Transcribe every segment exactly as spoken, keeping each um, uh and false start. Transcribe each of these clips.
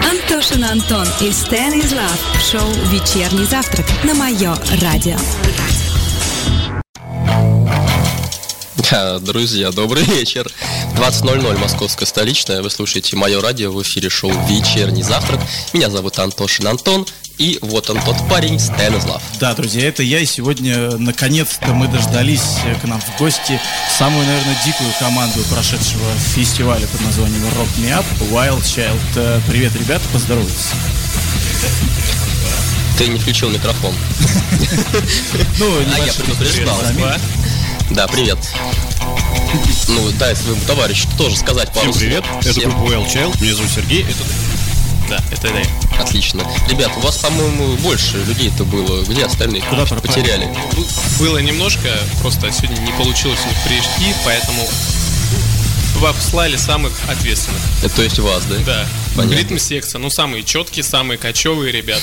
Антошин Антон и Stan is Love. Шоу «Вечерний завтрак» на Мое радио. Друзья, добрый вечер. двадцать ноль ноль, московская столичная. Вы слушаете Мое радио, в эфире шоу «Вечерний завтрак». Меня зовут Антошин Антон. И вот он, тот парень, Stan is Love. Да, друзья, это я. И сегодня, наконец-то, мы дождались к нам в гости самую, наверное, дикую команду прошедшего фестиваля под названием Rock Me Up, Wild Child. Привет, ребята, поздоровайтесь. Ты не включил микрофон. Ну, а я предупреждал. Да, привет. Ну, дай своему товарищу тоже сказать пару слов. Всем привет, это группа Wild Child, меня зовут Сергей, это... Да, это я. Отлично. Ребят, у вас, по-моему, больше людей-то было. Где остальные? Куда потеряли? Ну, было немножко, просто сегодня не получилось у них прийти, поэтому послали самых ответственных. Это то есть вас, да? Да. Понятно. Ритм-секция, ну, самые четкие, самые кочевые ребята.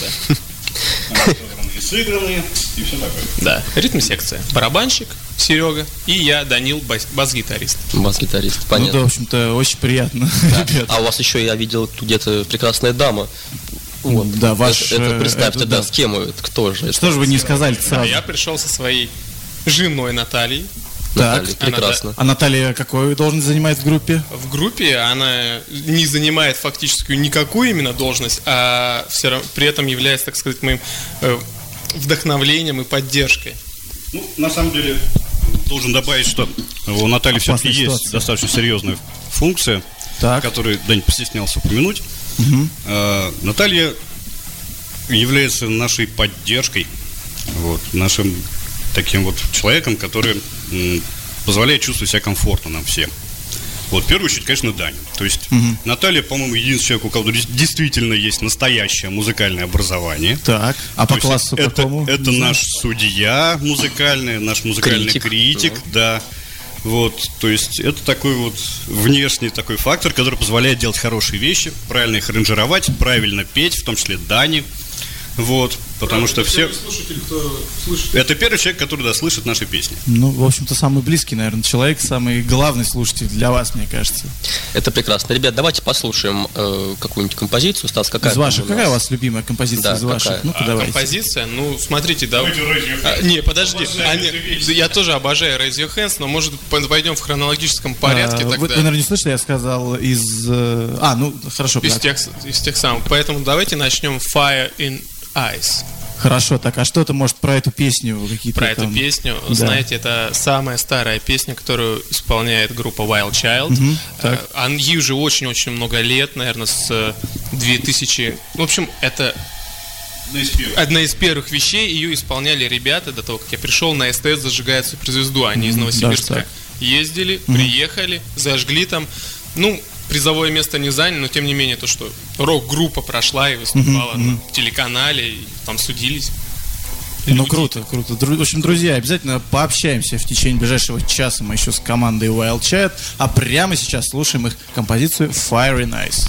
Сыгранные и все такое. Да, ритм-секция. Барабанщик Серега и я, Данил, бас- бас-гитарист. Бас-гитарист, понятно. Ну да, в общем-то, очень приятно. Да. А у вас еще, я видел, где-то прекрасная дама. Вот. Да, ваш... Это, это представьте, это, да, да, с кем это, кто же это? Что же вы не сказали сразу? Да, я пришел со своей женой Натальей. Наталья, Так, прекрасно. А Наталья какую должность занимает в группе? В группе она не занимает фактически никакую именно должность, а все равно, при этом является, так сказать, моим э, вдохновлением и поддержкой. Ну, на самом деле, должен добавить, что у Натальи все-таки есть ситуация. Достаточно серьезная функция, так. которую Дань постеснялся упомянуть. Угу. А, Наталья является нашей поддержкой, вот, нашим таким вот человеком, который м, позволяет чувствовать себя комфортно нам всем. Вот, в первую очередь, конечно, Даня. То есть угу. Наталья, по-моему, единственный человек, у кого действительно есть настоящее музыкальное образование. Так, а То по классу это, какому? Это, это наш судья музыкальный, наш музыкальный критик, критик угу. да. Вот, то есть это такой вот внешний такой фактор, который позволяет делать хорошие вещи, правильно их аранжировать, правильно петь, в том числе Дани. Вот, потому Правда, что все... Слушатель, кто слышит... Это первый человек, который, да, слышит наши песни. Ну, в общем-то, самый близкий, наверное, человек, самый главный слушатель для вас, мне кажется. Это прекрасно. Ребят, давайте послушаем э, какую-нибудь композицию. Стас, какая из ваших? У какая у вас любимая композиция да, из ваших? Ну-ка, а, давайте. Композиция? Ну, смотрите, да... А, не, подожди. А, не, я тоже обожаю Raise Your Hands, но, может, пойдем в хронологическом порядке а, тогда. Вы, вы, наверное, не слышали, я сказал из... А, ну, хорошо. Из тех, из тех самых. Поэтому давайте начнем Fire in Eyes. Хорошо, так, а что-то, может, про эту песню какие-то Про там... эту песню, да. знаете, это самая старая песня, которую исполняет группа Wild Child. Угу, так. а, ей уже очень-очень много лет, наверное, с две тысячи... В общем, это одна из первых, одна из первых вещей. Ее исполняли ребята до того, как я пришел на СТС зажигает суперзвезду. Они из Новосибирска ездили, угу. приехали, зажгли там. Ну, призовое место не заняли, но тем не менее то, что рок-группа прошла и выступала mm-hmm. на телеканале, и там судились. Ну, люди. Круто, круто. В общем, друзья, обязательно пообщаемся в течение ближайшего часа мы еще с командой Wild Child, а прямо сейчас слушаем их композицию Fire in Eyes.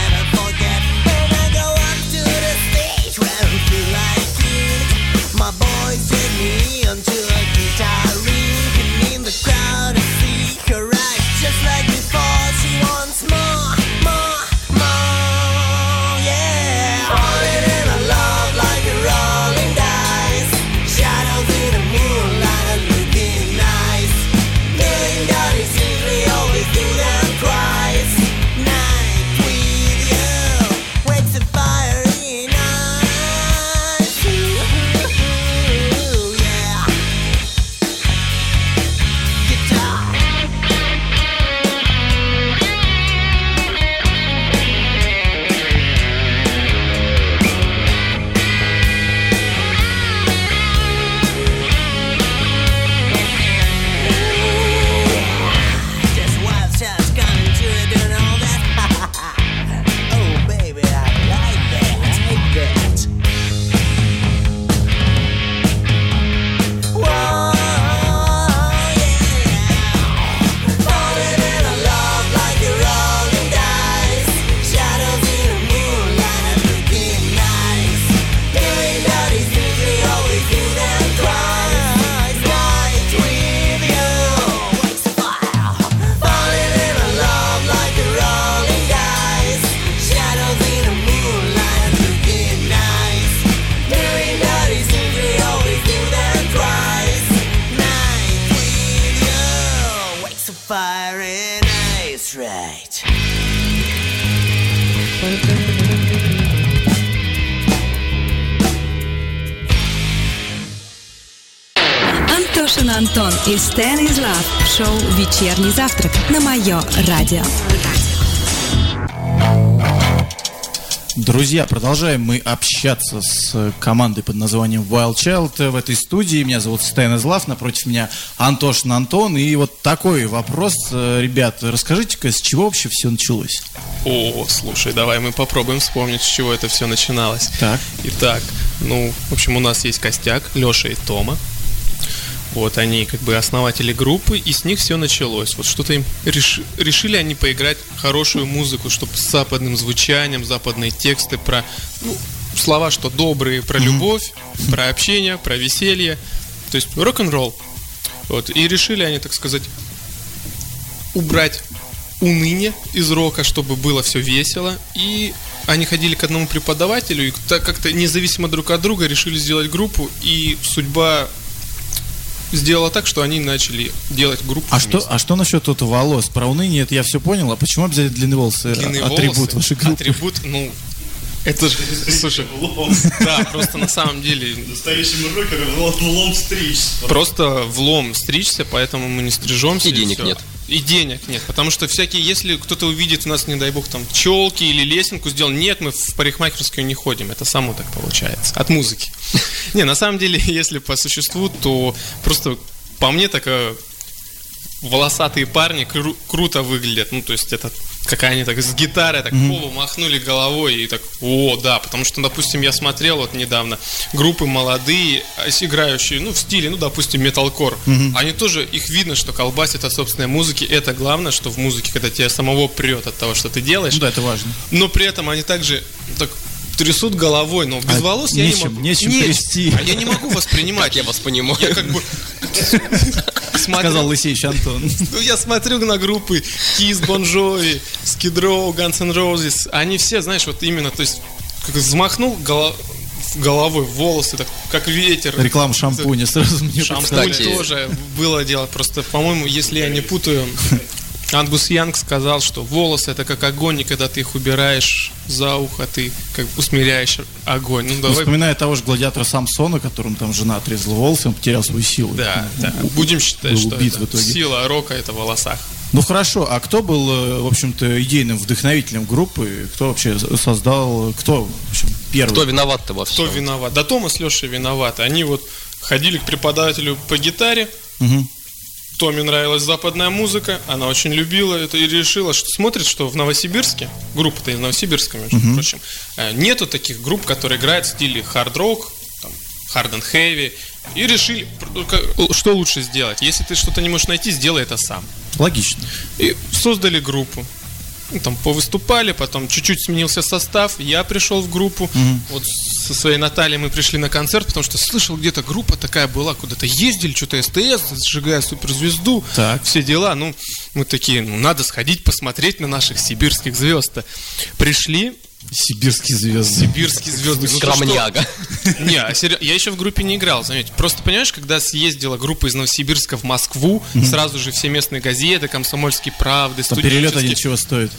My boy Антошин Антон и Станислав в шоу «Вечерний завтрак» на Мое радио. Друзья, продолжаем мы общаться с командой под названием Wild Child в этой студии. Меня зовут Станислав, напротив меня Антошин Антон. И вот такой вопрос, ребят, расскажите-ка, с чего вообще все началось? О, слушай, давай мы попробуем вспомнить, с чего это все начиналось. Так. Итак, ну, в общем, у нас есть костяк, Леша и Тома. Вот они как бы основатели группы, и с них все началось. Вот что-то им реш... решили они поиграть хорошую музыку, чтобы с западным звучанием, западные тексты про, ну, слова, что добрые, про любовь, mm-hmm. про общение, про веселье. То есть рок-н-ролл. Вот. И решили они, так сказать, убрать уныние из рока, чтобы было все весело. И они ходили к одному преподавателю, и так как-то независимо друг от друга решили сделать группу, и судьба сделала так, что они начали делать группу. А что, а что насчет вот волос? Про уныние это я все понял. А почему обязательно длинные волосы? Длинные атрибут волосы, вашей группы? Атрибут, ну, это же, слушай, да, просто на самом деле настоящему рокеру влом стричься. Просто влом стричься, поэтому мы не стрижемся. И денег все. нет. И денег нет, потому что всякие, если кто-то увидит у нас, не дай бог, там, челки или лесенку сделал, нет, мы в парикмахерскую не ходим, это само так получается, от музыки. Не, на самом деле, если по существу, то просто по мне так волосатые парни кру- круто выглядят, ну, то есть это как они так с гитарой так mm-hmm. полу махнули головой и так, о, да, потому что, допустим, я смотрел вот недавно группы молодые, играющие, ну, в стиле, ну, допустим, металкор, mm-hmm. они тоже, их видно, что колбасят от собственной музыки, это главное, что в музыке, когда тебя самого прет от того, что ты делаешь. Да, это важно. Но при этом они также так трясут головой, но без а волос я нечем, не могу. Нечем Нет, трясти. а я не могу воспринимать. Как я вас понимаю. Я как бы смотрю, сказал Лысеевич Антон. Ну, я смотрю на группы Kiss, Bon Jovi, Skid Row, Guns N' Roses. Они все, знаешь, вот именно, то есть, как взмахнул голо- головой, волосы, так, как ветер. Реклама шампуня сразу мне Шампунь тоже было дело. Просто, по-моему, если я не путаю, Ангус Янг сказал, что волосы это как огонь, и когда ты их убираешь за ухо, ты как усмиряешь огонь. Ну, давай... Вспоминая того же гладиатора Самсона, которому там жена отрезала волосы, он потерял свою силу. Да, да. Будем считать, что это сила рока это в волосах. Ну хорошо, а кто был, в общем-то, идейным вдохновителем группы? Кто вообще создал, кто, в общем, первый? Кто виноват-то во всем? Кто виноват? Да Тома с Лешей виноваты. Они вот ходили к преподавателю по гитаре. Угу. Томе нравилась западная музыка, она очень любила это и решила, что смотрит, что в Новосибирске, группа-то из Новосибирска, между uh-huh. прочим, нету таких групп, которые играют в стиле хард-рок, hard and heavy, и решили, что лучше сделать. Если ты что-то не можешь найти, сделай это сам. Логично. И создали группу. Ну, там повыступали, потом чуть-чуть сменился состав, я пришел в группу, mm-hmm. вот со своей Натальей мы пришли на концерт, потому что слышал, где-то группа такая была, куда-то ездили, что-то СТС, зажигая суперзвезду, так. все дела, ну, мы такие, ну, надо сходить посмотреть на наших сибирских звезд. Пришли. Сибирские звезды. Сибирские звезды. Скромняга. Не, а сери... я еще в группе не играл, заметьте. Просто, понимаешь, когда съездила группа из Новосибирска в Москву, mm-hmm. сразу же все местные газеты, «Комсомольские правды», там перелет один чего стоит?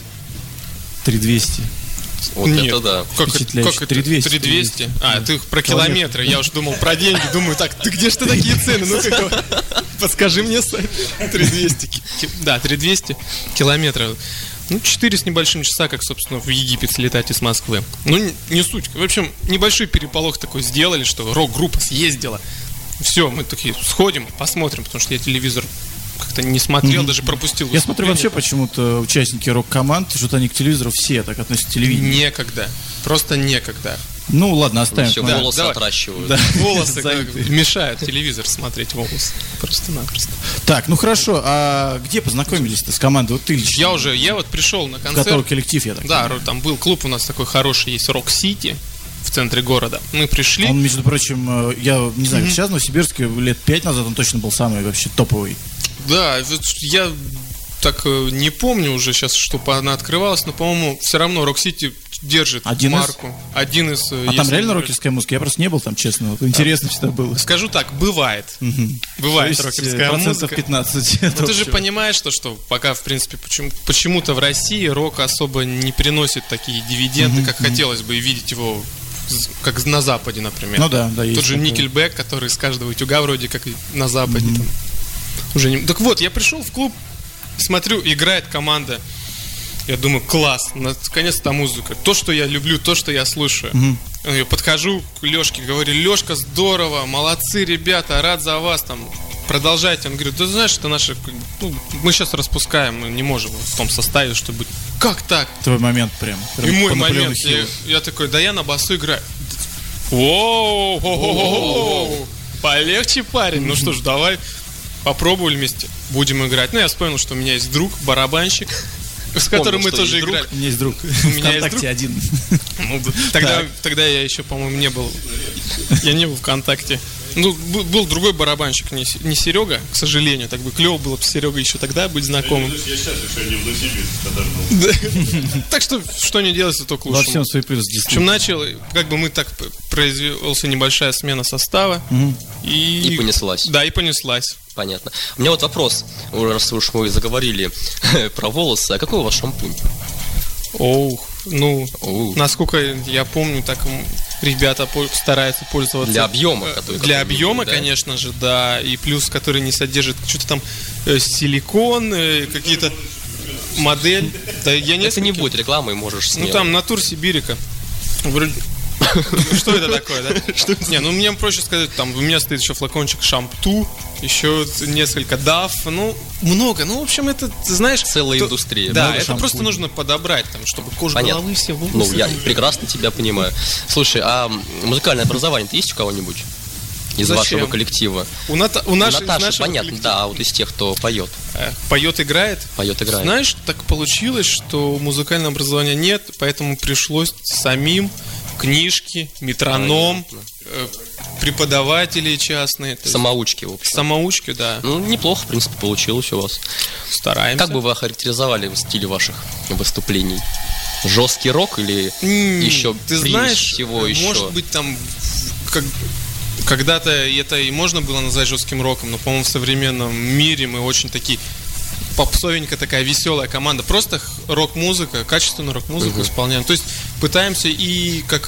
три двести. Вот Нет, это да. Как, как это? три двести. три двести? А, ты про километры. Я уже думал про деньги. Думаю, так, ты где ж ты такие цены? Ну как, подскажи мне сайт. три двести. Да, три двести километров. Ну, четыре с небольшим часа, как, собственно, в Египет слетать из Москвы. Ну, не, не суть. В общем, небольшой переполох такой сделали, что рок-группа съездила. Все, мы такие сходим, посмотрим, потому что я телевизор как-то не смотрел, mm-hmm. даже пропустил. Я смотрю, вообще почему-то участники рок-команд, что-то они к телевизору все так относятся к телевидению. Некогда. Просто некогда. Ну, ладно, оставим. Все да, волосы давай. отращивают. Да. Волосы мешают телевизор смотреть, волосы. Просто-напросто. Так, ну хорошо, а где познакомились-то с командой? Вот ты лично. Я уже, я вот пришел на концерт. Который коллектив, я так Да, понимаю. там был клуб у нас такой хороший, есть Рок-Сити в центре города. Мы пришли. Он, между прочим, я не знаю, mm-hmm. сейчас в Новосибирске лет пять назад он точно был самый вообще топовый. Да, я так не помню уже сейчас, что она открывалась, но, по-моему, все равно Рок-Сити держит Один марку. Из? Один из... А там реально рокерская музыка? Я просто не был там, честно. Вот интересно всегда было. Скажу так, бывает. Угу. Бывает то есть рокерская процентов музыка. пятнадцать. Но ты же понимаешь, что, что пока, в принципе, почему, почему-то в России рок особо не приносит такие дивиденды, угу, как угу. хотелось бы, и видеть его как на Западе, например. Ну да, да, есть. Тот же такое. Nickelback, который с каждого утюга вроде как и на Западе. Mm-hmm. Там, уже не... Так вот, я пришел в клуб, смотрю, играет команда. Я думаю, класс, наконец-то музыка. То, что я люблю, то, что я слушаю. Mm-hmm. Я подхожу к Лешке, говорю: Лешка, здорово, молодцы, ребята, рад за вас, там, продолжайте. Он говорит: да знаешь, это наши, ну, мы сейчас распускаем, мы не можем в том составе, чтобы... Как так? Твой момент прям. прям И мой момент, я, я такой: да я на басу играю. Воу, полегче, парень. Ну что ж, давай попробовали вместе, будем играть. Ну, я вспомнил, что у меня есть друг, барабанщик, с которым мы тоже играли. У меня есть друг. У меня есть друг. один. Ну, тогда, тогда я еще, по-моему, не был. Я не был ВКонтакте. Ну, был другой барабанщик, не, не Серега, к сожалению. Так бы клево было бы с Серегой еще тогда быть знакомым. Я сейчас еще не в Новосибирске. Так что, что не делается, то к лучшему. Во всем свой плюс. В общем, начал, как бы мы так, произвелась небольшая смена состава. И... И понеслась. Да, и понеслась. Понятно. У меня вот вопрос, раз уж мы заговорили про волосы, а какой у вас шампунь? Оух, ну, Оух. Насколько я помню, так ребята стараются пользоваться... Для объема. Который, для который объема, да? Конечно же, да. И плюс, который не содержит что-то там э, силикон, э, какие-то модель. Да, я Это не будет рекламой, можешь смело. Ну, там Натур Сибирика. Вроде... Что это такое, да? Не, ну мне проще сказать, там у меня стоит еще флакончик Шампту, еще несколько даф, ну, много. Ну, в общем, это, ты знаешь... Целая то, индустрия. Да, Много это шампунь. просто нужно подобрать, там, чтобы кожа Понятно. головы, все волосы... Ну, я там... прекрасно тебя понимаю. Слушай, а музыкальное образование-то есть у кого-нибудь? Из Зачем? вашего коллектива? У, Ната... у, наш... у Наташи, нашего понятно, коллектива. да, а вот из тех, кто поет. Э, Поет, играет. Поет, играет. Знаешь, так получилось, что музыкального образования нет, поэтому пришлось самим книжки, метроном, э, преподаватели частные. Самоучки, в общем. Самоучки, да. Ну, неплохо, в принципе, получилось у вас. Стараемся. Как бы вы охарактеризовали стиль ваших выступлений? Жесткий рок или М, еще ты примесь знаешь, всего еще? может быть, там как, когда-то это и можно было назвать жестким роком, но, по-моему, в современном мире мы очень такие попсовенькая такая веселая команда. Просто рок-музыка, качественную рок-музыку uh-huh. исполняем. То есть пытаемся и как,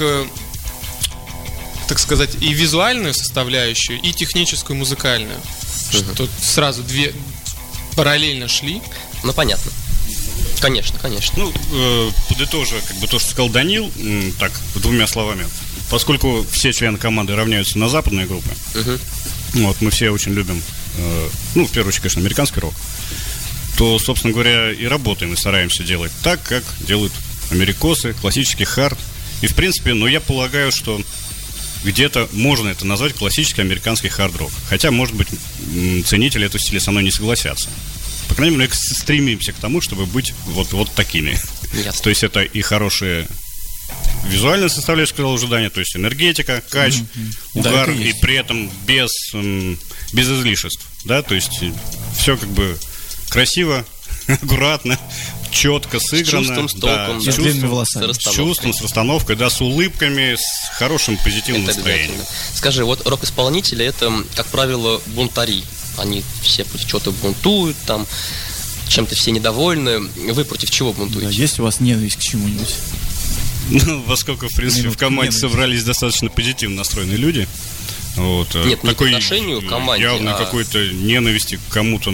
так сказать, и визуальную составляющую, и техническую, музыкальную. Uh-huh. Что сразу две параллельно шли. Ну, понятно. Конечно, конечно. Ну, э, подытожа, как бы то, что сказал Данил, э, так, двумя словами. Поскольку все члены команды равняются на западные группы, Uh-huh. вот, мы все очень любим, э, ну, в первую очередь, конечно, американский рок, то, собственно говоря, и работаем, и стараемся делать так, как делают америкосы, классический хард. И, в принципе, ну, я полагаю, что где-то можно это назвать классический американский хард-рок. Хотя, может быть, ценители этого стиля со мной не согласятся. По крайней мере, мы стремимся к тому, чтобы быть вот, вот такими. Ясно. То есть это и хорошие визуальная составляющая, сказал уже Даня, то есть энергетика, кач, mm-hmm. угар, да, и при этом без, без излишеств. Да, то есть все как бы красиво, аккуратно, четко сыграно. С чувством, с толком, да, да. с, чувством, с, с чувством, с расстановкой, да, с улыбками, с хорошим позитивным это настроением. Скажи, вот рок-исполнители это, как правило, бунтари. Они все против чего-то бунтуют, там, чем-то все недовольны. Вы против чего бунтуете? Да, есть у вас ненависть к чему-нибудь? Ну, поскольку, в принципе, Минут в команде ненависть. собрались достаточно позитивно настроенные люди. Вот, Нет, такой не по отношению к команде, явной а... какой-то ненависти к кому-то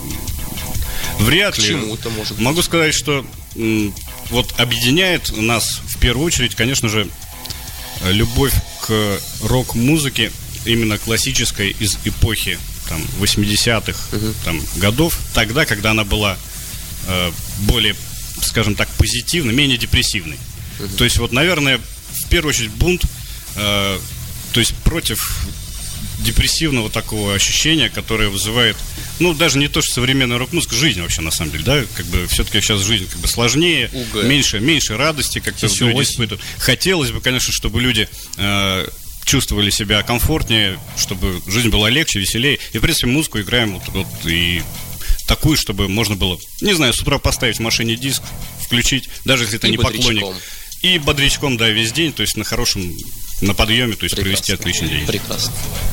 вряд к ли. Чему-то, может быть. Могу сказать, что м, вот объединяет нас в первую очередь, конечно же, любовь к рок-музыке, именно классической из эпохи там, восьмидесятых uh-huh. там, годов, тогда, когда она была э, более, скажем так, позитивной, менее депрессивной. Uh-huh. То есть, вот, наверное, в первую очередь бунт, э, то есть против депрессивного такого ощущения, которое вызывает, ну, даже не то, что современная рок-музыка, жизнь вообще, на самом деле, да, как бы, все-таки сейчас жизнь как бы сложнее, Уга. меньше, меньше радости как-то люди испытывают. Хотелось бы, конечно, чтобы люди э, чувствовали себя комфортнее, чтобы жизнь была легче, веселее, и, в принципе, музыку играем вот, вот и такую, чтобы можно было, не знаю, с утра поставить в машине диск, включить, даже если ты и не бодрячком. поклонник. И бодрячком, да, весь день, то есть на хорошем, на подъеме, то есть Прекрасно. провести отличный день. Прекрасно.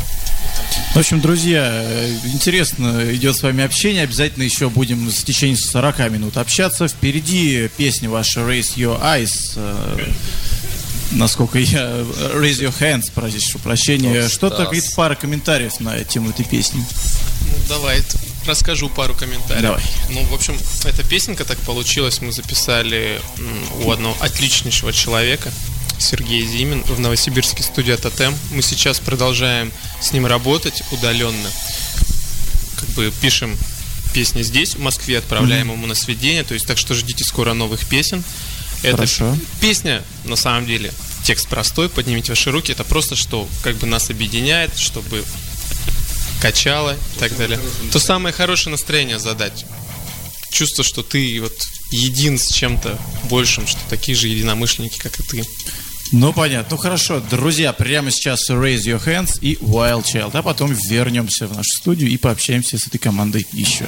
В общем, друзья, интересно идет с вами общение. Обязательно еще будем в течение сорока минут общаться. Впереди песня ваша Raise Your Eyes. насколько я... Raise your hands, прошу прощения. Стас. Что-то, говорит, пара комментариев на тему этой песни. Ну, давай, расскажу пару комментариев. Давай. Ну, в общем, эта песенка так получилась. Мы записали у одного отличнейшего человека, Сергей Зимин, в новосибирске, студия Тотем. Мы сейчас продолжаем с ним работать удаленно. Как бы пишем песни здесь, в Москве, отправляем mm-hmm. ему на сведение. То есть, так что ждите скоро новых песен. Это Хорошо. Песня, на самом деле, текст простой, поднимите ваши руки. Это просто, что как бы нас объединяет, чтобы качало и так далее. То самое хорошее настроение задать. Чувство, что ты вот един с чем-то большим, что такие же единомышленники, как и ты. Ну, понятно. Ну, хорошо. Друзья, прямо сейчас Raise Your Hands и Wild Child. А потом вернемся в нашу студию и пообщаемся с этой командой еще.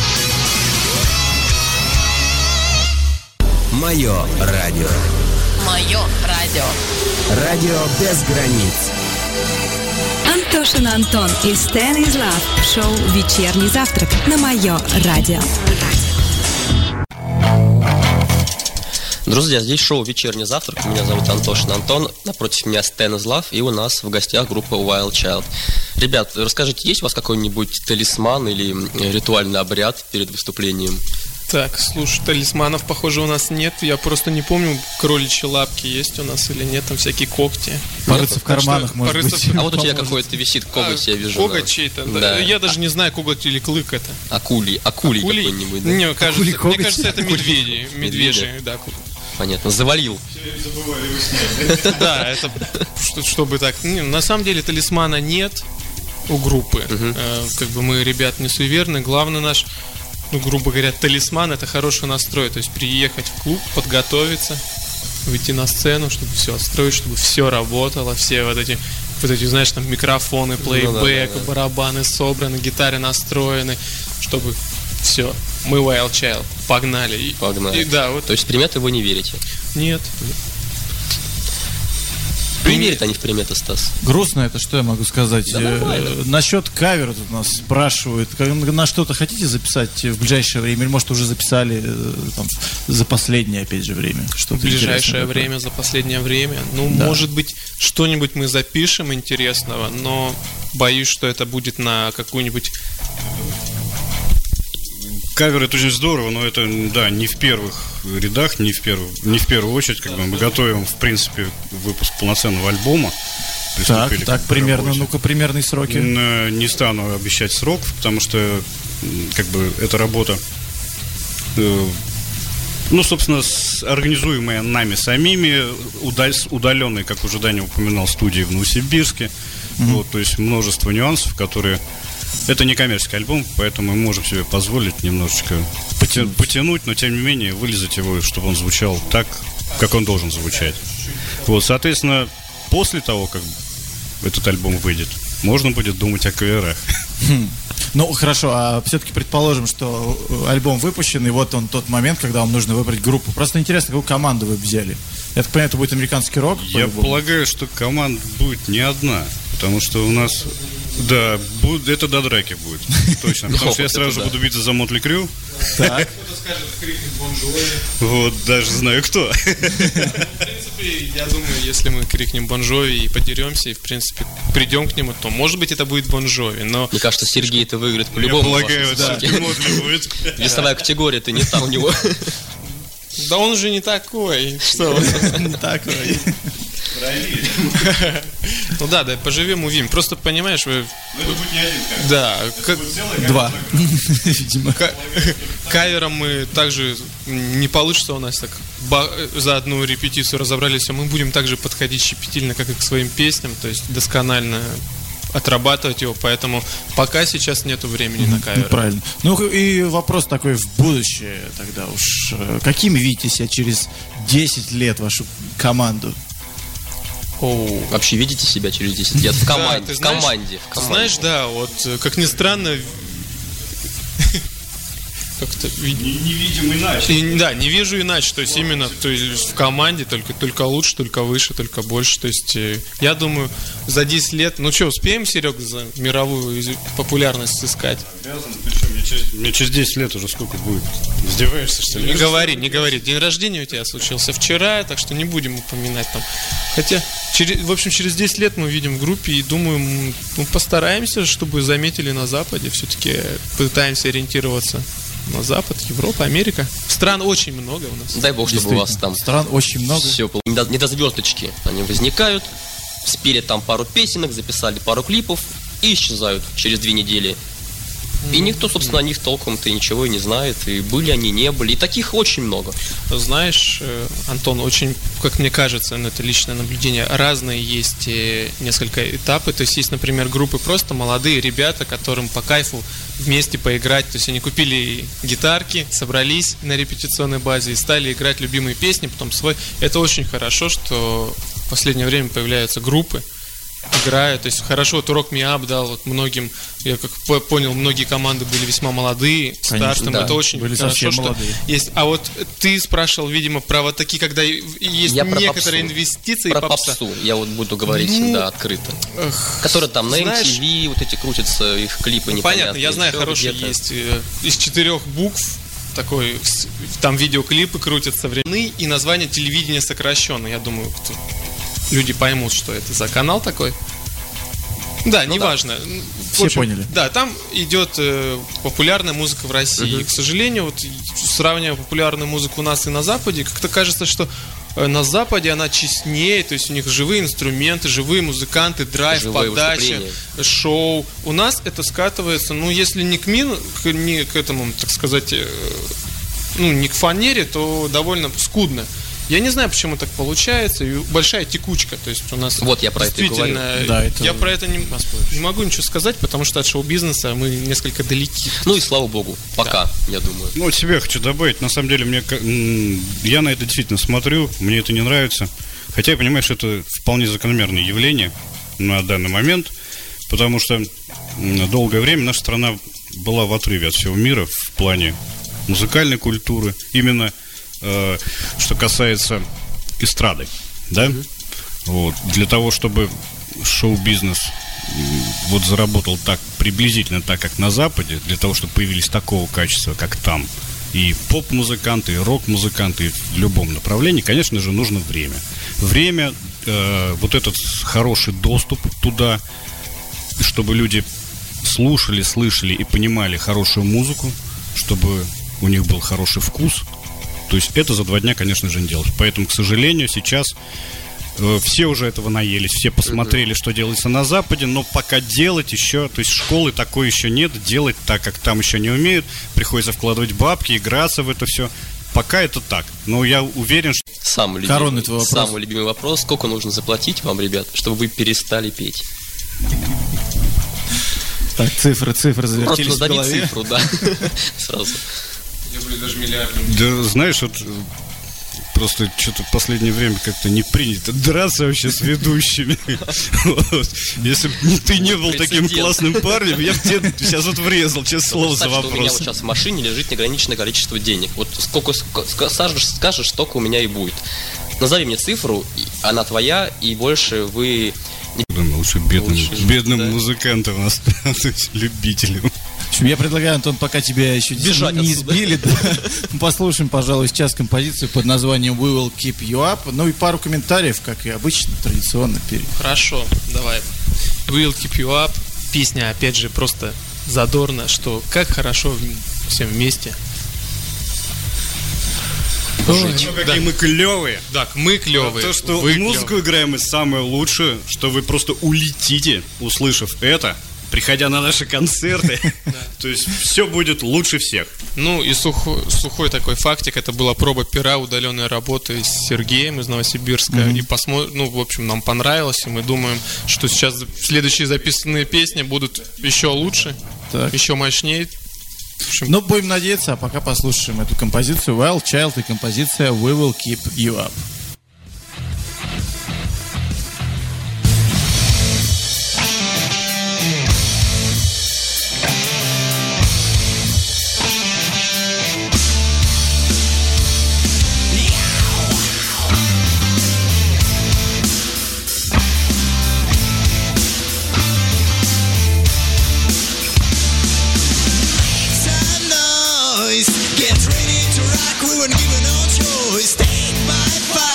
Мое радио. Мое радио. Радио без границ. Антошин Антон и Stan is Love в шоу «Вечерний завтрак» на Мое радио. Друзья, здесь шоу «Вечерний завтрак». Меня зовут Антошин Антон. Напротив меня Stan is Love. И у нас в гостях группа Wild Child. Ребят, расскажите, есть у вас какой-нибудь талисман или ритуальный обряд перед выступлением? Так, слушай, талисманов, похоже, у нас нет. Я просто не помню, кроличьи лапки есть у нас или нет, там всякие когти. Порыться в карманах, что, может порыться быть. В... А вот у тебя какой-то висит коготь, а, я вижу. Коготь да. чей-то, да. Да. Я даже не знаю, коготь или клык это. Акулий, акулий, акулий какой-нибудь, да? Мне кажется, Акулий мне кажется, это медведи. Медвежьи, да. Понятно, завалил. Да, это чтобы так. На самом деле талисмана нет у группы. Как бы мы, ребят, не суеверны. Главный наш, ну, грубо говоря, талисман — это хороший настрой. То есть приехать в клуб, подготовиться, выйти на сцену, чтобы все отстроить, чтобы все работало, все вот эти, вот эти, знаешь, там микрофоны, плейбэк, ну, да, да, да. барабаны собраны, гитары настроены, чтобы все. Мы Wild Child. Погнали. Погнали. И, да, вот. То есть в приметы вы не верите? Нет. Не верят они в приметы, Стас. Грустно это, что я могу сказать. Да, э, насчет кавера тут нас спрашивают. На что-то хотите записать в ближайшее время? Или, может, уже записали э, там, за последнее, опять же, время? Что-то в ближайшее время, за последнее время. Ну, да. Может быть, что-нибудь мы запишем интересного, но боюсь, что это будет на какую-нибудь... Кавер — это очень здорово, но это, да, не в первых рядах, не в первую, не в первую очередь, как бы мы готовим, в принципе, выпуск полноценного альбома. Так, так, примерно, ну-ка, примерные сроки. Не стану обещать срок, потому что, как бы, эта работа, ну, собственно, организуемая нами самими, удаленной, как уже Даня упоминал, студии в Новосибирске. Mm-hmm. Вот, то есть множество нюансов, которые... Это не коммерческий альбом, поэтому мы можем себе позволить немножечко потянуть, потянуть, но тем не менее вылезать его, чтобы он звучал так, как он должен звучать. Вот, соответственно, после того, как этот альбом выйдет, можно будет думать о каверах. Хм. Ну, хорошо, а все-таки предположим, что альбом выпущен, и вот он тот момент, когда вам нужно выбрать группу. Просто интересно, какую команду вы взяли? Я так понимаю, это будет американский рок? Я полагаю, что команда будет не одна, потому что у нас... Да, будет, это до драки будет, точно. Потому что я сразу же буду биться за Мотли Крю. Так. Кто-то скажет крикнуть Бон Джови. Вот, даже знаю кто. В принципе, я думаю, если мы крикнем Бон Джови и подеремся, и, в принципе, придем к нему, то, может быть, это будет Бон Джови, но... Мне кажется, Сергей это выиграет по-любому. Я полагаю, да, Мотли будет. Весовая категория, ты не там у него. Да он же не такой. Что вы? Не такой. Ну да, да, поживем, увидим. Просто понимаешь, вы... Ну это будет не один кавер. Да. Как... Два. Видимо. Кавером мы также не получится у нас так за одну репетицию разобрались, а мы будем также подходить щепетильно, как и к своим песням, то есть досконально отрабатывать его, поэтому пока сейчас нету времени на кавер. Ну, правильно. Ну и вопрос такой в будущее тогда уж. Какими видите себя через десять лет, вашу команду? Оу. Вообще видите себя через десять лет в команде? Да, в, знаешь, команде в команде. Знаешь, да, вот как ни странно, как-то не, не видим иначе. И, да, не вижу иначе. То есть именно то есть, в команде только, только лучше, только выше, только больше. То есть я думаю, за десять лет, ну что, успеем, Серега, за мировую популярность искать? Обязан, причем мне через, мне через десять лет уже сколько будет? Издеваешься, что ли? Не говори, не говори. День рождения у тебя случился вчера, так что не будем упоминать там. Хотя, через, в общем, через десять лет мы видим в группе и думаю, ну, постараемся, чтобы заметили на Западе. Все-таки пытаемся ориентироваться на Запад, Европа, Америка. Стран очень много у нас. Дай бог, чтобы у вас там стран очень много. Все, не до, не до звездочки. Они возникают, спели там пару песенок, записали пару клипов и исчезают через две недели. И никто, собственно, о них толком-то ничего и не знает. И были они, не были. И таких очень много. Знаешь, Антон, очень, как мне кажется, ну, это личное наблюдение, разные есть несколько этапы. То есть есть, например, группы просто молодые ребята, которым по кайфу вместе поиграть. То есть они купили гитарки, собрались на репетиционной базе и стали играть любимые песни, потом свой. Это очень хорошо, что в последнее время появляются группы, играют. То есть хорошо, вот Rock Me Up дал вот многим, я как понял, многие команды были весьма молодые, стартом, да, это очень были хорошо, что молодые. есть. А вот ты спрашивал, видимо, про вот такие, когда есть Я некоторые про инвестиции. Про попса. попсу я вот буду говорить, Ну, да, открыто. Эх, Которые там на знаешь, эм ти ви, вот эти крутятся, их клипы ну, непонятные. понятно, я знаю, всё хороший где-то. есть э, из четырех букв такой, с- там видеоклипы крутятся временные, и название телевидения сокращенно. Я думаю, кто, люди поймут, что это за канал такой. Да, Ну неважно. В Все поняли. Да, там идет э, популярная музыка в России. И, к сожалению, вот сравнивая популярную музыку у нас и на Западе, как-то кажется, что э, на Западе она честнее, то есть у них живые инструменты, живые музыканты, драйв, Живое подача, выступление. шоу. У нас это скатывается, ну, если не к мину, к, не к этому, так сказать, э, ну, не к фанере, то довольно скудно. Я не знаю, почему так получается. И большая текучка. То есть у нас Вот я про это и действительно. говорю. Да, это я про это не, поспоришь. не могу ничего сказать, потому что от шоу-бизнеса мы несколько далеки. Ну и слава богу, пока, я думаю. Ну, от себя хочу добавить. На самом деле, мне, ка- м, я на это действительно смотрю, мне это не нравится. Хотя я понимаю, что это вполне закономерное явление на данный момент, потому что м, долгое время наша страна была в отрыве от всего мира в плане музыкальной культуры. Именно э, что касается эстрады, да? Вот. Для того, чтобы шоу-бизнес м, вот заработал так приблизительно так, как на Западе, для того, чтобы появились такого качества, как там, и поп-музыканты, и рок-музыканты, и в любом направлении, конечно же, нужно время. Время, э, вот этот хороший доступ туда, чтобы люди слушали, слышали и понимали хорошую музыку, чтобы у них был хороший вкус. То есть это за два дня, конечно же, не делать. Поэтому, к сожалению, сейчас э, все уже этого наелись, все посмотрели, что делается на Западе, но пока делать еще, то есть школы такой еще нет, делать так, как там еще не умеют, приходится вкладывать бабки, играться в это все. Пока это так, но я уверен, что... Самый любимый, Коронный твой вопрос. самый любимый вопрос: сколько нужно заплатить вам, ребят, чтобы вы перестали петь? Так, цифры, цифры Просто завертелись в назови голове. цифру, да. Сразу. Я говорю, даже миллиарды. Да, знаешь, вот э, просто что-то в последнее время как-то не принято драться вообще с ведущими. Вот. Если бы ты не был таким Прецедент. классным парнем, я бы тебе сейчас вот врезал, честное слово, за Представь, что у меня вот вопрос. сейчас в машине лежит неограниченное количество денег. Вот сколько ск- ска- скажешь, скажешь, столько у меня и будет. Назови мне цифру, и она твоя, и больше вы... не- Думаю, лучше бедным, Лучше, бедным да. музыкантам остаться, любителям. В общем, я предлагаю, Антон, пока тебя еще Бежать не отсюда. избили, да, послушаем, пожалуй, сейчас композицию под названием We Will Keep You Up. Ну и пару комментариев, как и обычно, традиционно перед. Хорошо, давай. We'll Keep You Up. Песня, опять же, просто задорно, что как хорошо в- всем вместе. Ну, какие мы клевые. Так, мы клевые. То, что вы музыку клёвые. играем мы самое лучшее, что вы просто улетите, услышав это, приходя на наши концерты. То есть все будет лучше всех. Ну и сухой, сухой такой фактик, это была проба пера, удаленной работы с Сергеем из Новосибирска. И посмотрим, ну, в общем, нам понравилось, и мы думаем, что сейчас следующие записанные песни будут еще лучше, Так. еще мощнее. В общем, Ну, будем надеяться, а пока послушаем эту композицию Wild Child и композиция We Will Keep You Up. Some noise. Get ready to rock. We were given no choice. Take my fire.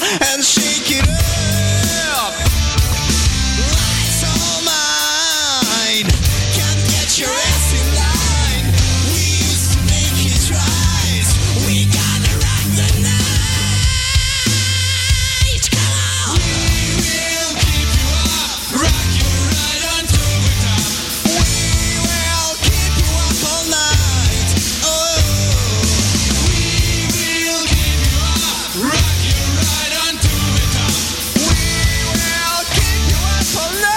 and shake it up. Lights all mine, can't get your ass in line. We used to make it right, we gotta rock the night. Come on! We will keep you up, rock you right until the top. We will keep you up all night. Oh, we will keep you up, rock you right until the top. We will keep you up all night.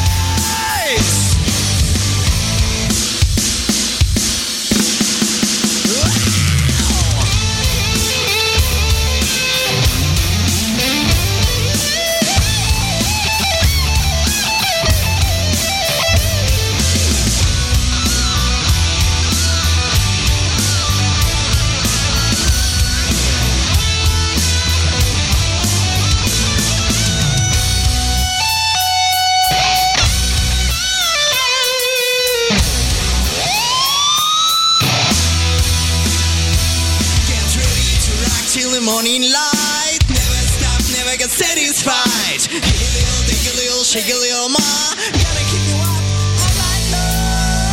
Get ready to rock till the morning light. Never stop, never get satisfied. Give a little, dig a little, shake a little more. Gotta keep you up all night long.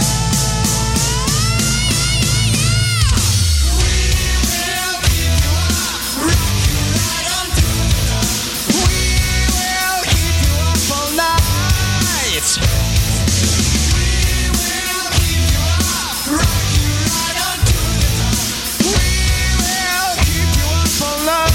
We will keep you up, rock you right until the top. We will keep you up all night. We will keep you up, rock you right until the top. We will keep you up all night.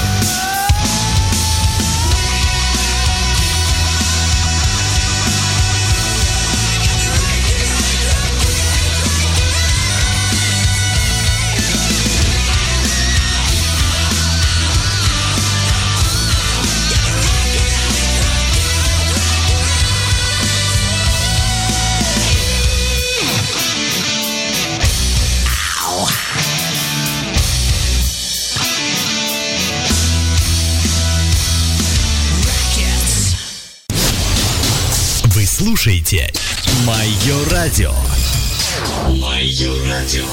Rockets. Вы слушаете Мое радио. Мое радио.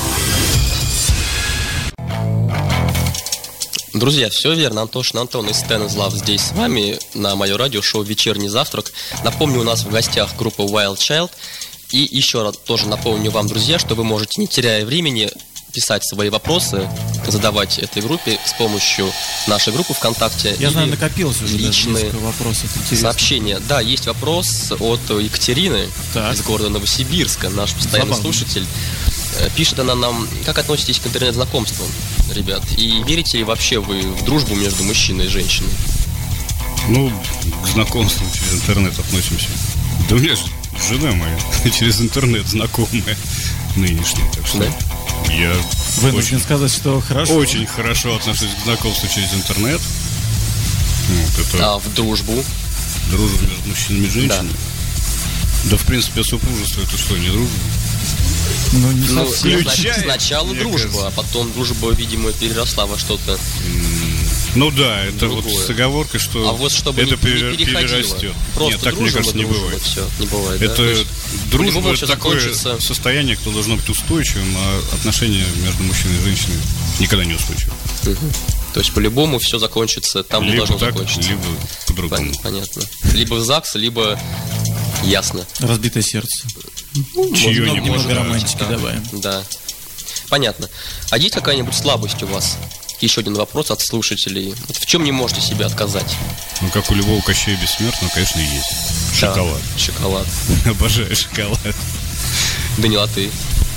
Друзья, все верно. Антошин Антон из Stand Is Love здесь с вами на мое радиошоу «Вечерний завтрак». Напомню, у нас в гостях группа Wild Child. И еще раз тоже напомню вам, друзья, что вы можете, не теряя времени, писать свои вопросы, задавать этой группе с помощью нашей группы ВКонтакте. Я знаю, накопилось уже личные несколько вопросов. Интересно. сообщения. Да, есть вопрос от Екатерины Так. из города Новосибирска, наш постоянный Забавно. слушатель. Э, Пишет она нам: как относитесь к интернет-знакомствам, ребят? И верите ли вообще вы в дружбу между мужчиной и женщиной? Ну, к знакомству через интернет относимся. Да у меня же жена моя через интернет знакомая нынешняя, так что Да. я Вынужден очень, сказать, что хорошо. очень хорошо отношусь к знакомству через интернет. Вот это А в дружбу? дружба между мужчинами и женщинами. Да, в принципе, супружество это что, не дружба? Ну, не Ну, совсем. включая, сначала мне дружба, кажется. а потом дружба, видимо, переросла во что-то. Ну да, это вот Другое. с оговоркой, что А вот чтобы это не, пере- не переходило. перерастет. Просто Нет, так, мне дружим, кажется, и не дружим, бывает. и все. Не бывает, да? Это То есть дружба по-любому это всё такое закончится. состояние, которое должно быть устойчивым, а отношения между мужчиной и женщиной никогда не устойчивы. Мгм. То есть по-любому все закончится там, где Либо должно так, закончиться. либо по-другому. Пон- Понятно. Либо в ЗАГС, либо ясно. Разбитое сердце. Чьё-нибудь, Немного да. романтики Да. добавим. Да. Понятно. А есть какая-нибудь слабость у вас? Еще один вопрос от слушателей. Вот в чем не можете себе отказать? Ну, как у любого Кощея Бессмертного, конечно, есть. Шоколад. Да, шоколад. Обожаю шоколад. Данила, ты?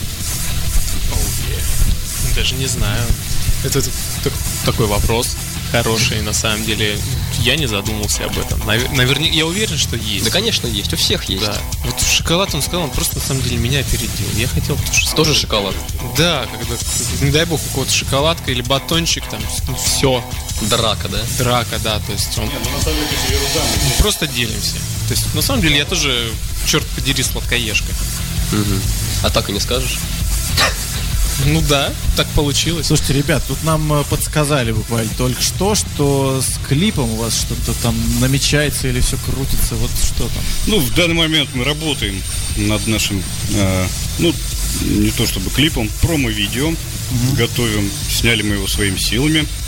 Даже не знаю. Это т- так- такой вопрос хороший, на самом деле. Я не задумался об этом. Наверняка, я уверен, что есть. Да, конечно, есть. У всех есть. Да. Вот шоколад, он сказал, он просто на самом деле меня опередил. Я хотел тоже Тоже шоколад. Да, когда, не дай бог, у кого-то шоколадка или батончик, там, ну, все, Драка, да? драка, да, то есть он... Мы просто делимся. То есть, на самом деле, я тоже, черт подери, сладкоежка. Мгм. А так и не скажешь? Ну да, так получилось. Слушайте, ребят, тут нам э, подсказали буквально только что, что с клипом у вас что-то там намечается или все крутится, вот что там. Ну, в данный момент мы работаем над нашим, э, ну, не то чтобы клипом, промо-видео. Готовим. Сняли мы его своими силами.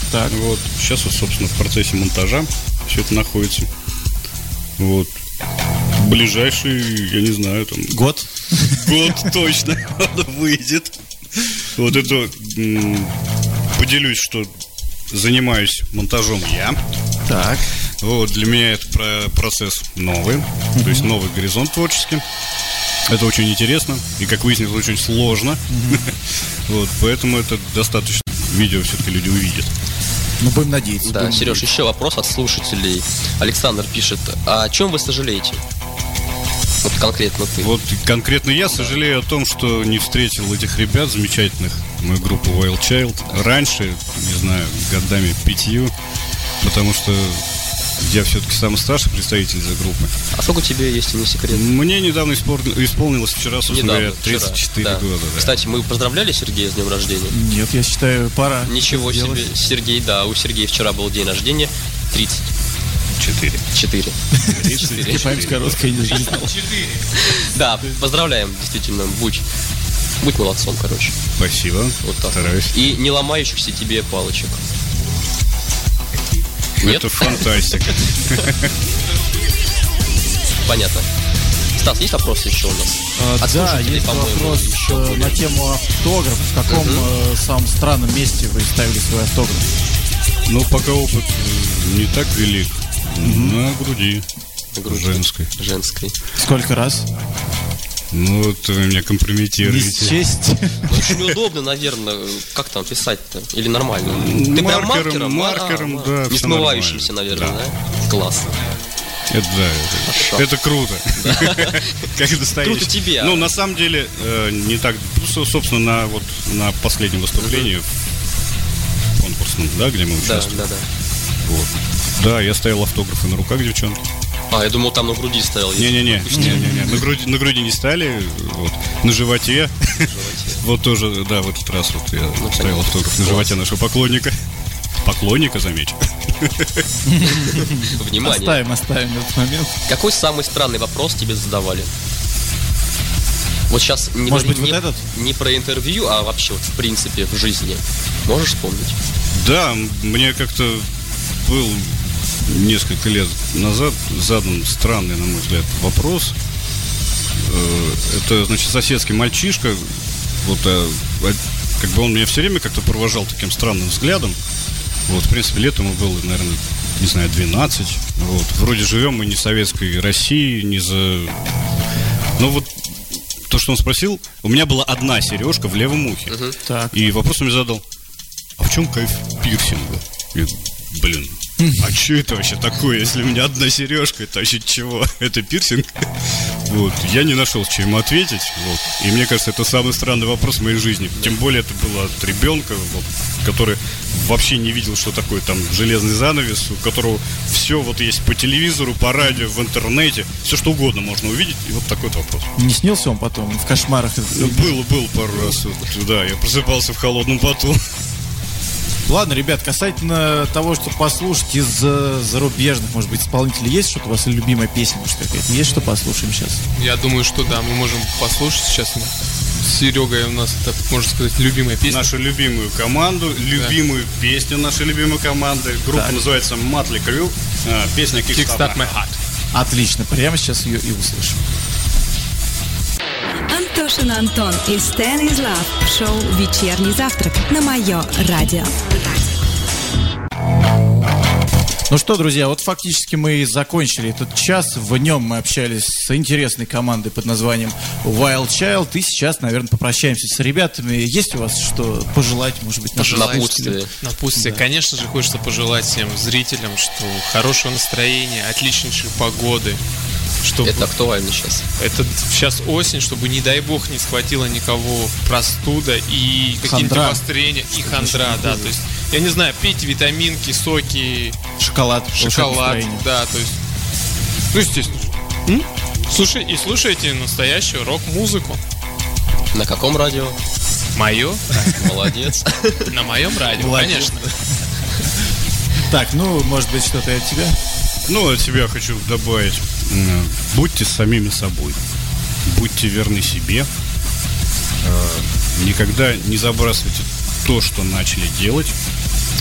Так. Вот. Сейчас, вот, собственно, в процессе монтажа все это находится. Вот. Ближайший, я не знаю, там... Год? Год точно выйдет. Вот это... м, Поделюсь, что занимаюсь монтажом я. Так. Вот, для меня это про- процесс новый, mm-hmm. то есть новый горизонт творческий. Это очень интересно и, как выяснилось, очень сложно. Mm-hmm. Вот, поэтому это достаточно. Видео все-таки люди увидят. Ну, будем надеяться. Да, будем Сереж, надеяться. еще вопрос от слушателей. Александр пишет, а о чем вы сожалеете? Вот конкретно ты. Вот конкретно я сожалею о том, что не встретил этих ребят замечательных, мою группу Wild Child, раньше, не знаю, годами пятью, потому что я все-таки самый старший представитель этой группы. А сколько тебе есть, не секрет? Мне недавно испор- исполнилось вчера, собственно Недавно, говоря, тридцать четыре вчера, да. года. Да. Кстати, мы поздравляли Сергея с днем рождения. Нет, я считаю, пора. Ничего сделать. себе, Сергей, да, у Сергея вчера был день рождения, тридцать Четыре. четыре. И память короткая, не знал. Да, поздравляем, действительно, будь, будь молодцом, короче. Спасибо. Вот так. Стараюсь. И не ломающихся тебе палочек. Нет? Это фантастика. Понятно. Стас, есть вопросы еще у нас? А, От да, слушателей, есть по-моему, вопрос еще э, были. на тему автографа. В каком э, самом странном месте вы ставили свой автограф? Ну, пока опыт э, не так велик. На груди. На груди. Женской. Женской. Сколько раз? Ну, вот вы меня Не компрометируете. счесть. Ну, очень неудобно, наверное. Как там писать-то? Или нормально? Ты прям Маркером, маркером? маркером, А, да, Не всё смывающимся, нормально. наверное, да? Класс. Это да, это, Хорошо. это круто. Как настоящий. Круто тебе, а? Ну, на самом деле, э, не так. Со- Собственно, на вот на последнем выступлении конкурсном, да, где мы Да, участвовали. да, да. Вот. Да, я ставил автографы на руках девчонки. А, я думал, там на груди стоял. Не-не-не, не-не-не. На груди, на груди не стали, вот. На животе. Вот тоже, да, в этот раз вот я Ну, ставил понятно. автограф на животе нашего поклонника. Поклонника, замечу. Внимание. Оставим, оставим этот момент. Какой самый странный вопрос тебе задавали? Вот сейчас не, Может быть, не, вот этот? не про интервью, а вообще вот в принципе в жизни. Можешь вспомнить? Да, м- мне как-то был несколько лет назад задан странный, на мой взгляд, вопрос. Э, Это, значит, соседский мальчишка, вот, э, а, как бы он меня все время как-то провожал таким странным взглядом. Вот, в принципе, лет ему было, наверное, не знаю, двенадцать. Вот, вроде живем мы не в советской России, не за... Ну вот, то, что он спросил, у меня была одна сережка в левом ухе. Так. И вопрос он мне задал: а в чем кайф пирсинга? Я, блин, а что это вообще такое, если у меня одна сережка, это вообще чего? Это пирсинг? Вот, я не нашел, что ему ответить. Вот. И мне кажется, это самый странный вопрос в моей жизни. Тем более это было от ребенка, вот, который вообще не видел, что такое там железный занавес, у которого все вот есть по телевизору, по радио, в интернете, все что угодно можно увидеть. И вот такой вот вопрос. Не снился он потом в кошмарах? Ну, было, было пару раз. Вот, да, я просыпался в холодном поту. Ладно, ребят, касательно того, что послушать из э, зарубежных, может быть, исполнителей, есть что-то у вас любимая песня, может, какая-то? Есть что послушаем сейчас? Я думаю, что да, мы можем послушать сейчас. С Серегой у нас, это, можно сказать, любимая песня. Нашу любимую команду, любимую песню нашей любимой команды. Группа Так. называется Motley Crue. А, Песня Kickstart Kickstart My Heart. Отлично, прямо сейчас ее и услышим. Антошин Антон и Stan is Love в шоу «Вечерний завтрак» на Майо Радио. Ну что, друзья, вот фактически мы и закончили этот час. В нем мы общались с интересной командой под названием Wild Child. И сейчас, наверное, попрощаемся с ребятами. Есть у вас что пожелать, может быть, нашим Напутствие. слушателям? Напутствие. Да. Конечно же, хочется пожелать всем зрителям, что хорошего настроения, отличнейшей погоды. Чтобы Это актуально сейчас. это сейчас осень, чтобы, не дай бог, не схватило никого простуда и какие-то Хандра. обострения и хандра, да, то есть, я не знаю, пейте витаминки, соки, Шоколад. повышает шоколад, настроение. да, то есть, ну, естественно. М? Слушай, и слушайте настоящую рок-музыку. На каком радио? Мое? Молодец. На моем радио, Молодец. конечно. Так, ну, может быть, что-то и от тебя? Ну, от себя хочу добавить. м, Будьте самими собой. Будьте верны себе. Э, Никогда не забрасывайте то, что начали делать.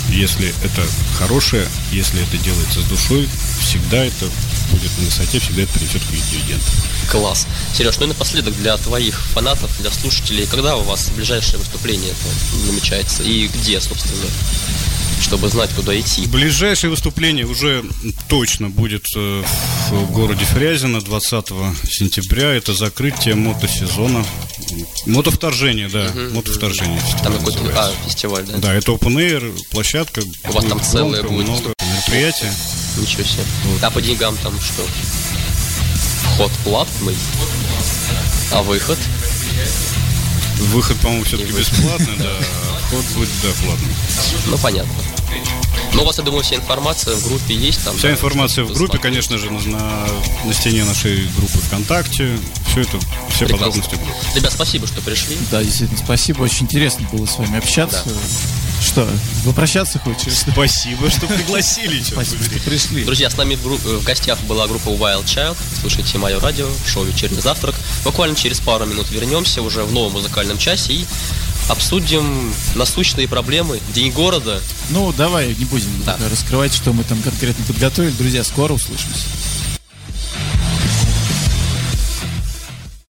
Если это хорошее, если это делается с душой, всегда это будет на высоте, всегда это принесет какие-то дивиденды. Класс. Сереж, ну и напоследок для твоих фанатов, для слушателей, когда у вас ближайшее выступление намечается и где, собственно, чтобы знать, куда идти? Ближайшее выступление уже точно будет э, в городе Фрязино двадцатого сентября. Это закрытие мотосезона. Мотовторжение, да. Угу. Мотовторжение. Там какой-то а, фестиваль, да? Да, это open air, площадка. У вас там целое будет много мероприятий. Ничего себе. Вот. А по деньгам там что? Вход платный, а выход? Выход, по-моему, все-таки бесплатный, да. Вход будет, да, платный. Ну, понятно. Но у вас, я думаю, вся информация в группе есть там? Вся да? информация в группе, конечно же, на, на стене нашей группы ВКонтакте. Все это, все Прекрасно. подробности будут. Ребят, спасибо, что пришли. Да, действительно, спасибо. Очень интересно было с вами общаться. Да. Что, попрощаться хочешь? Спасибо, что пригласили. Спасибо, что пришли. Друзья, с нами в, гру- в гостях была группа Wild Child. Слушайте Мое радио, шоу «Вечерний завтрак». Буквально через пару минут вернемся уже в новом музыкальном часе и обсудим насущные проблемы, день города. Ну, давай, не будем Да. раскрывать, что мы там конкретно подготовили. Друзья, скоро услышимся.